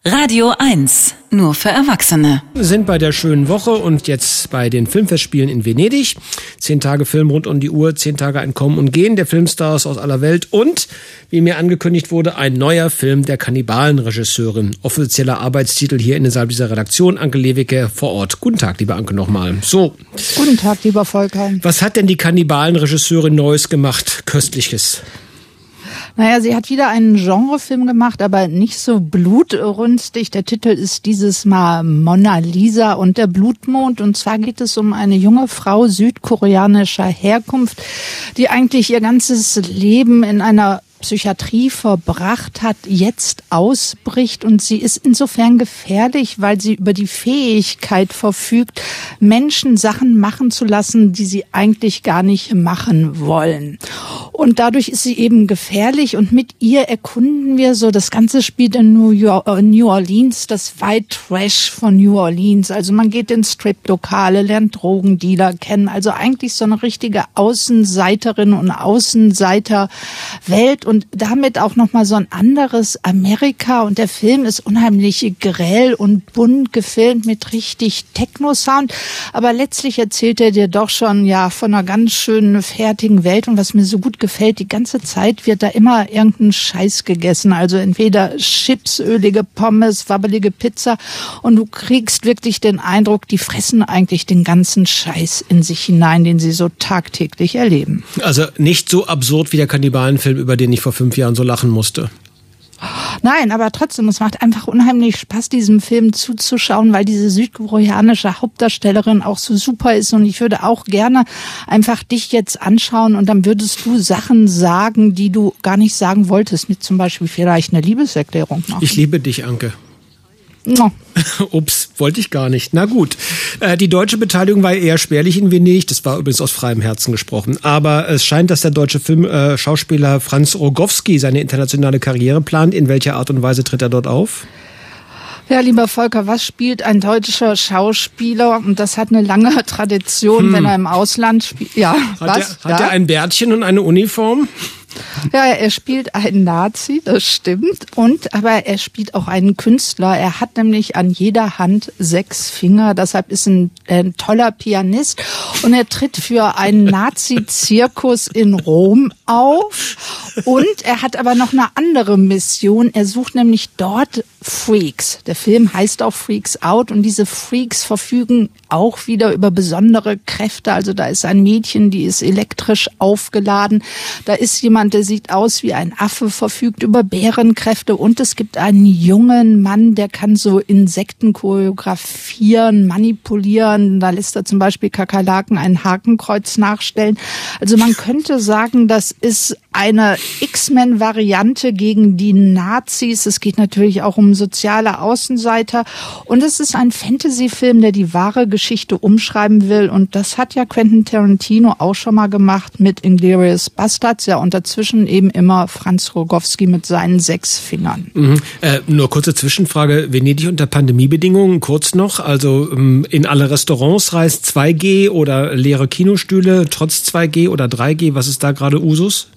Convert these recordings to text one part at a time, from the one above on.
Radio 1, nur für Erwachsene. Wir sind bei der schönen Woche und jetzt bei den Filmfestspielen in Venedig. 10 Tage Film rund um die Uhr, 10 Tage ein Kommen und Gehen der Filmstars aus aller Welt und, wie mir angekündigt wurde, ein neuer Film der Kannibalen-Regisseurin. Offizieller Arbeitstitel hier innerhalb dieser Redaktion, Anke Lewicke vor Ort. Guten Tag, liebe Anke, nochmal. So. Guten Tag, lieber Volker. Was hat denn die Kannibalen-Regisseurin Neues gemacht, Köstliches? Naja, sie hat wieder einen Genrefilm gemacht, aber nicht so blutrünstig. Der Titel ist dieses Mal Mona Lisa und der Blutmond. Und zwar geht es um eine junge Frau südkoreanischer Herkunft, die eigentlich ihr ganzes Leben in einer Psychiatrie verbracht hat, jetzt ausbricht, und sie ist insofern gefährlich, weil sie über die Fähigkeit verfügt, Menschen Sachen machen zu lassen, die sie eigentlich gar nicht machen wollen. Und dadurch ist sie eben gefährlich, und mit ihr erkunden wir so, das Ganze spielt in New Orleans, das White Trash von New Orleans. Also man geht in Strip-Lokale, lernt Drogendealer kennen, also eigentlich so eine richtige Außenseiterin und Außenseiterwelt und damit auch nochmal so ein anderes Amerika. Und der Film ist unheimlich grell und bunt gefilmt mit richtig Techno-Sound, aber letztlich erzählt er dir doch schon von einer ganz schönen, fertigen Welt. Und was mir so gut gefällt, die ganze Zeit wird da immer irgendein Scheiß gegessen. Also entweder Chips, ölige Pommes, wabbelige Pizza. Und du kriegst wirklich den Eindruck, die fressen eigentlich den ganzen Scheiß in sich hinein, den sie so tagtäglich erleben. Also nicht so absurd wie der Kannibalenfilm, über den ich vor 5 Jahren so lachen musste. Nein, aber trotzdem, es macht einfach unheimlich Spaß, diesem Film zuzuschauen, weil diese südkoreanische Hauptdarstellerin auch so super ist. Und ich würde auch gerne einfach dich jetzt anschauen, und dann würdest du Sachen sagen, die du gar nicht sagen wolltest, mit zum Beispiel vielleicht eine Liebeserklärung machen. Ich liebe dich, Anke. No. Ups, wollte ich gar nicht. Na gut. Die deutsche Beteiligung war eher spärlich in Venedig. Das war übrigens aus freiem Herzen gesprochen. Aber es scheint, dass der deutsche Filmschauspieler Franz Rogowski seine internationale Karriere plant. In welcher Art und Weise tritt er dort auf? Ja, lieber Volker, was spielt ein deutscher Schauspieler? Und das hat eine lange Tradition, wenn er im Ausland spielt. Ja, Hat er ein Bärtchen und eine Uniform? Ja, er spielt einen Nazi, das stimmt. Aber er spielt auch einen Künstler. Er hat nämlich an jeder Hand 6 Finger. Deshalb ist ein toller Pianist. Und er tritt für einen Nazi-Zirkus in Rom auf. Und er hat aber noch eine andere Mission. Er sucht nämlich dort Freaks. Der Film heißt auch Freaks Out. Und diese Freaks verfügen auch wieder über besondere Kräfte. Also da ist ein Mädchen, die ist elektrisch aufgeladen. Da ist jemand, der sieht aus wie ein Affe, verfügt über Bärenkräfte, und es gibt einen jungen Mann, der kann so Insekten choreografieren, manipulieren. Da lässt er zum Beispiel Kakerlaken ein Hakenkreuz nachstellen. Also man könnte sagen, das ist eine X-Men-Variante gegen die Nazis. Es geht natürlich auch um soziale Außenseiter, und es ist ein Fantasy-Film, der die wahre Geschichte umschreiben will, und das hat ja Quentin Tarantino auch schon mal gemacht mit Inglourious Basterds, und dazwischen eben immer Franz Rogowski mit seinen 6 Fingern. Nur kurze Zwischenfrage, Venedig unter Pandemiebedingungen, kurz noch, also in alle Restaurants reist 2G oder leere Kinostühle trotz 2G oder 3G, was ist da gerade Usus?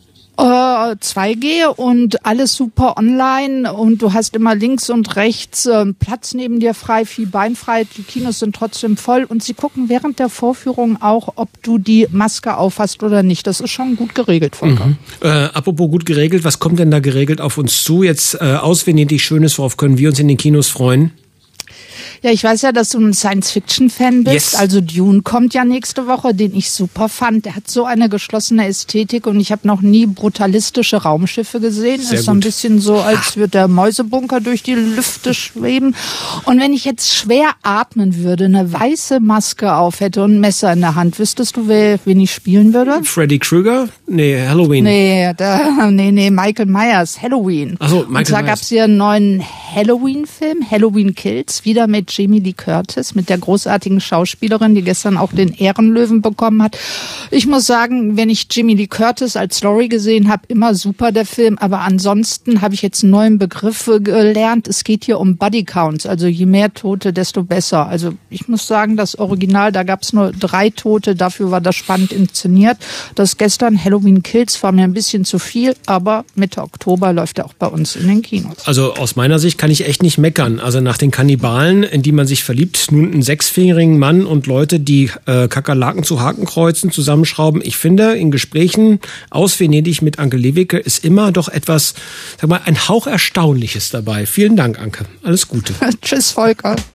2G und alles super online, und du hast immer links und rechts Platz neben dir frei, viel beinfrei, die Kinos sind trotzdem voll, und sie gucken während der Vorführung auch, ob du die Maske aufhast oder nicht. Das ist schon gut geregelt, Volker. Apropos gut geregelt, was kommt denn da geregelt auf uns zu? Jetzt aus Venedig Schönes, worauf können wir uns in den Kinos freuen? Ja, ich weiß ja, dass du ein Science-Fiction-Fan bist. Yes. Also Dune kommt ja nächste Woche, den ich super fand. Der hat so eine geschlossene Ästhetik, und ich habe noch nie brutalistische Raumschiffe gesehen. Sehr ist so ein gut. bisschen so, als würde der Mäusebunker durch die Lüfte schweben. Und wenn ich jetzt schwer atmen würde, eine weiße Maske auf hätte und ein Messer in der Hand, wüsstest du, wen ich spielen würde? Freddy Krueger? Nee, Halloween. Nee, Michael Myers, Halloween. Ach so, Michael Und zwar Myers. gab's hier einen neuen Halloween-Film, Halloween Kills, wieder mit Jamie Lee Curtis, mit der großartigen Schauspielerin, die gestern auch den Ehrenlöwen bekommen hat. Ich muss sagen, wenn ich Jamie Lee Curtis als Laurie gesehen habe, immer super der Film, aber ansonsten habe ich jetzt einen neuen Begriff gelernt. Es geht hier um Body Counts, also je mehr Tote, desto besser. Also ich muss sagen, das Original, da gab es nur 3 Tote, dafür war das spannend inszeniert. Das gestern Halloween Kills war mir ein bisschen zu viel, aber Mitte Oktober läuft er auch bei uns in den Kinos. Also aus meiner Sicht kann ich echt nicht meckern. Also nach den Kannibalen, in die man sich verliebt, nun einen 6-fingerigen Mann und Leute, die Kakerlaken zu Hakenkreuzen zusammenschrauben. Ich finde, in Gesprächen aus Venedig mit Anke Lewicke ist immer doch etwas, sag mal, ein Hauch Erstaunliches dabei. Vielen Dank, Anke. Alles Gute. Tschüss, Volker.